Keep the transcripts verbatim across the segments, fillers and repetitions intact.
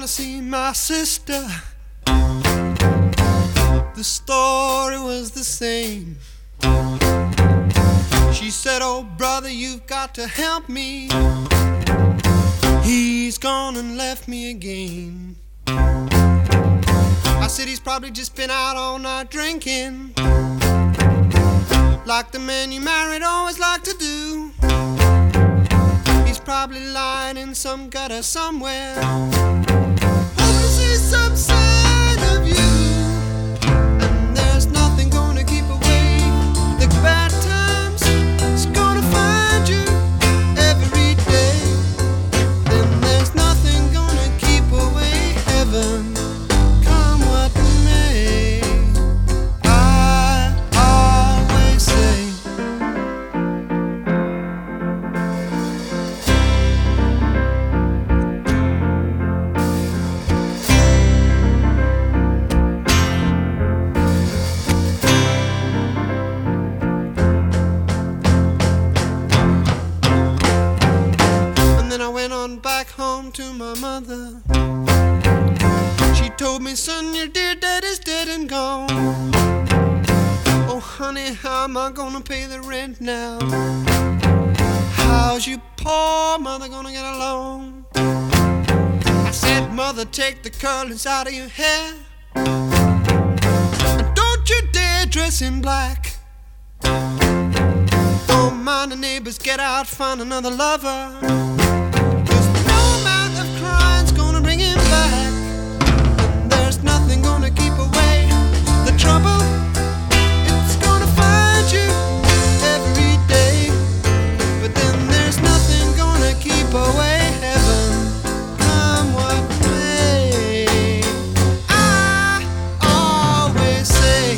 to see my sister. The story was the same. She said, oh brother, you've got to help me. He's gone and left me again. I said he's probably just been out all night drinking, like the man you married always liked to do. He's probably lying in some gutter somewhere, hoping to see some sign of you. And there's nothing gonna keep away the bad times. It's gonna find you every day. Then there's nothing gonna keep away heaven. Back home to my mother. She told me, son, your dear daddy's dead and gone. Oh honey, how am I gonna pay the rent now? How's your poor mother gonna get along? I said, mother, take the curlings out of your hair, and don't you dare dress in black. Don't mind the neighbors, get out, find another lover. Nothing gonna keep away the trouble. It's gonna find you every day. But then there's nothing gonna keep away heaven, come what may. I always say,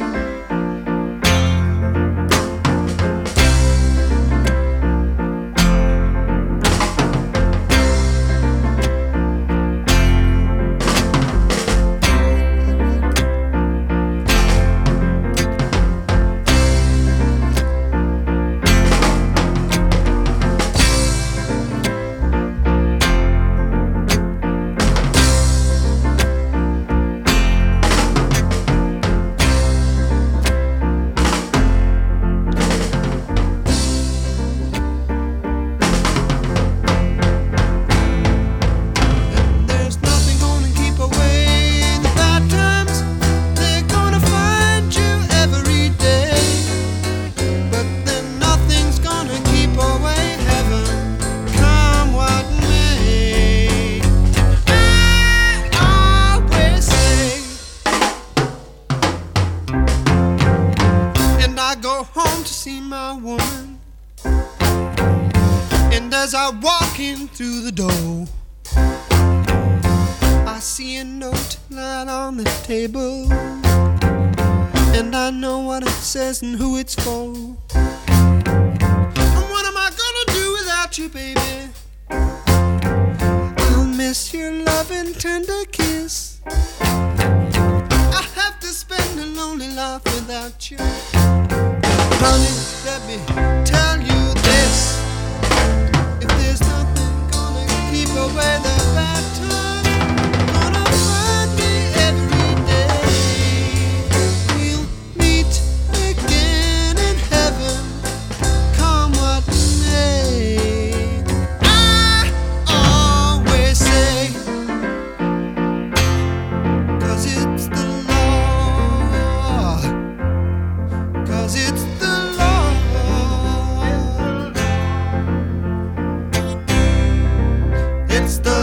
as I walk in through the door, I see a note lying on the table, and I know what it says and who it's for. And what am I gonna do without you, baby? I'll miss your loving tender kiss. I have to spend a lonely life without you. Honey, let me tell you this. If there's nothing gonna keep away the bad times, gonna find me every day. We'll meet again in heaven, come what may. I always say, 'cause it's the law, 'cause it's the it's the